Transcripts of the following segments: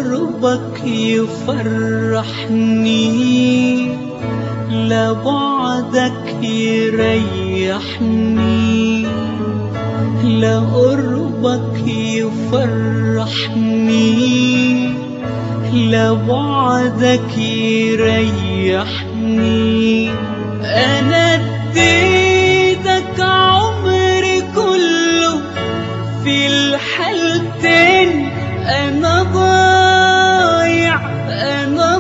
قربك يفرحني، لا بعدك يريحني. لا قربك يفرحني، لا بعدك يريحني. أنا اديتك عمري كله في الحالتين، أنا ضايع أنا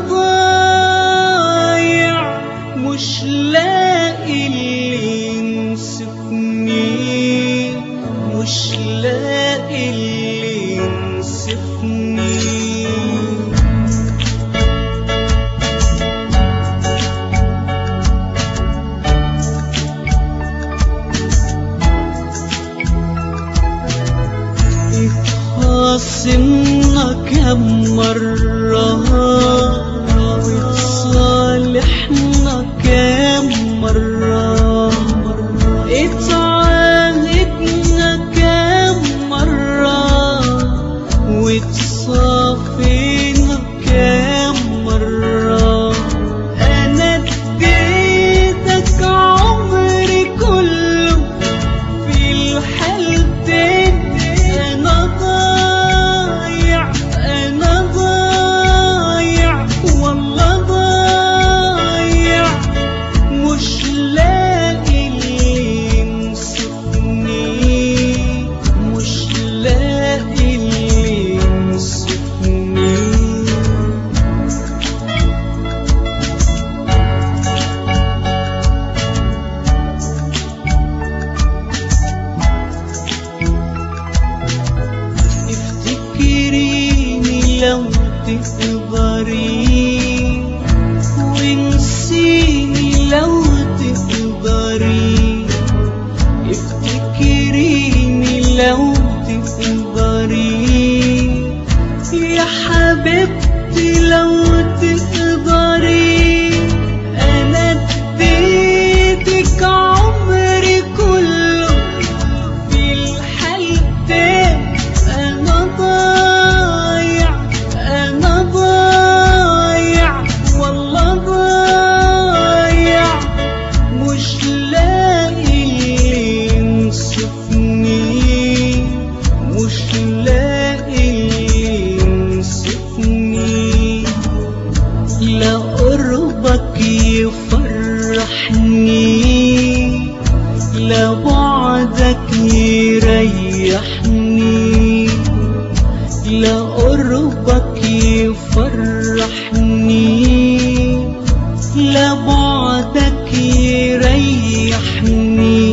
ضايع، مش لاقي اللي ينصفني، مش لاقي اللي ينصفني. خاصمنا كم مرة وتصالحنا كم مرة، اتعاهدنا كم مرة وتصافينا كم مرة. أنا اديتك عمري كله في الحالتين، أنا ضايع أنا ضايع والله ضايع، مش لاقي اللي ينصفني، مش لاقي اللي ينصفني. افتكريني لو تقدري، وانسيني لو تقدري. افتكريني لو تقدري يا حبيبتي لو تقدري. أنا اديتك عمري كله في الحالتين، أنا ضايع أنا ضايع والله ضايع، مش لاقي اللي ينصفني، مش لاقي اللي ينصفني. لا قربك يفرحني، لا بعدك يريحني. لا قربك يفرحني، لا بعدك يريحني.